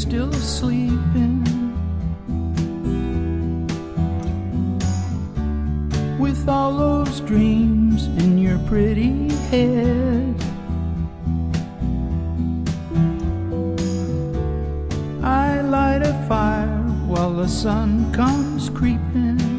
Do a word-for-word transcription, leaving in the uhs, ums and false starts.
still sleeping, with all those dreams in your pretty head. I light a fire while the sun comes creeping,